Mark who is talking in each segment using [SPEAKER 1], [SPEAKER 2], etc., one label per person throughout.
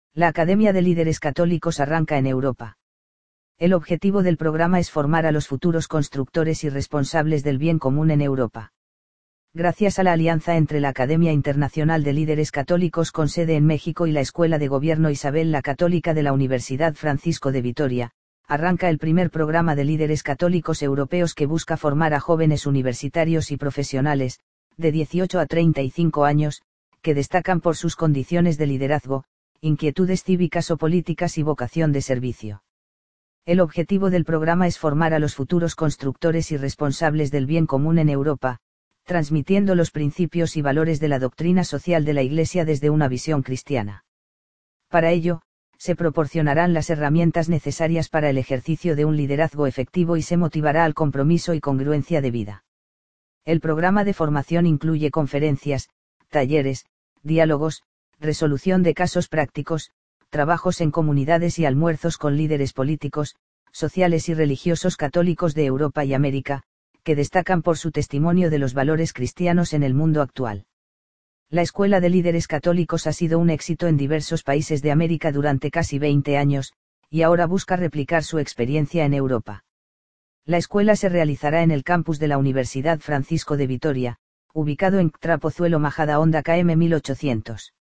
[SPEAKER 1] La Academia de Líderes Católicos arranca en Europa. El objetivo del programa es formar a los futuros constructores y responsables del bien común en Europa. Gracias a la alianza entre la Academia Internacional de Líderes Católicos con sede en México y la Escuela de Gobierno Isabel la Católica de la Universidad Francisco de Vitoria, arranca el primer programa de líderes católicos europeos que busca formar a jóvenes universitarios y profesionales, de 18 a 35 años, que destacan por sus condiciones de liderazgo, inquietudes cívicas o políticas y vocación de servicio. El objetivo del programa es formar a los futuros constructores y responsables del bien común en Europa, transmitiendo los principios y valores de la doctrina social de la Iglesia desde una visión cristiana. Para ello, se proporcionarán las herramientas necesarias para el ejercicio de un liderazgo efectivo y se motivará al compromiso y congruencia de vida. El programa de formación incluye conferencias, talleres, diálogos, resolución de casos prácticos, trabajos en comunidades y almuerzos con líderes políticos, sociales y religiosos católicos de Europa y América, que destacan por su testimonio de los valores cristianos en el mundo actual. La Escuela de Líderes Católicos ha sido un éxito en diversos países de América durante casi 20 años, y ahora busca replicar su experiencia en Europa. La escuela se realizará en el campus de la Universidad Francisco de Vitoria, ubicado en CTRA Pozuelo Majadahonda KM 1800.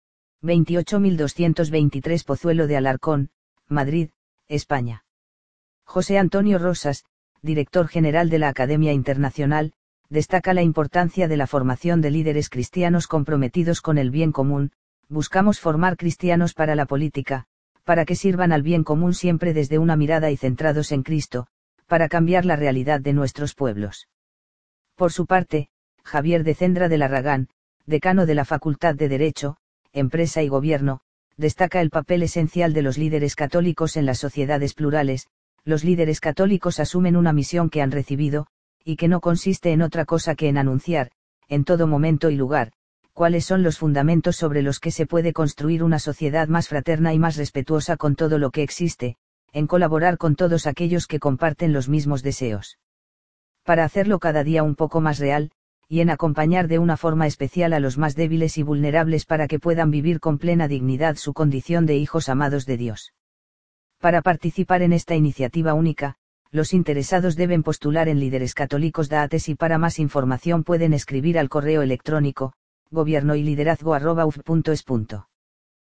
[SPEAKER 1] 28.223 Pozuelo de Alarcón, Madrid, España. José Antonio Rosas, director general de la Academia Internacional, destaca la importancia de la formación de líderes cristianos comprometidos con el bien común. Buscamos formar cristianos para la política, para que sirvan al bien común siempre desde una mirada y centrados en Cristo, para cambiar la realidad de nuestros pueblos. Por su parte, Javier de Cendra de Larragán, decano de la Facultad de Derecho, Empresa y Gobierno, destaca el papel esencial de los líderes católicos en las sociedades plurales. Los líderes católicos asumen una misión que han recibido, y que no consiste en otra cosa que en anunciar, en todo momento y lugar, cuáles son los fundamentos sobre los que se puede construir una sociedad más fraterna y más respetuosa con todo lo que existe, en colaborar con todos aquellos que comparten los mismos deseos. Para hacerlo cada día un poco más real, y en acompañar de una forma especial a los más débiles y vulnerables para que puedan vivir con plena dignidad su condición de hijos amados de Dios. Para participar en esta iniciativa única, los interesados deben postular en Líderes Católicos Dates y para más información pueden escribir al correo electrónico, gobiernoyliderazgo@uf.es.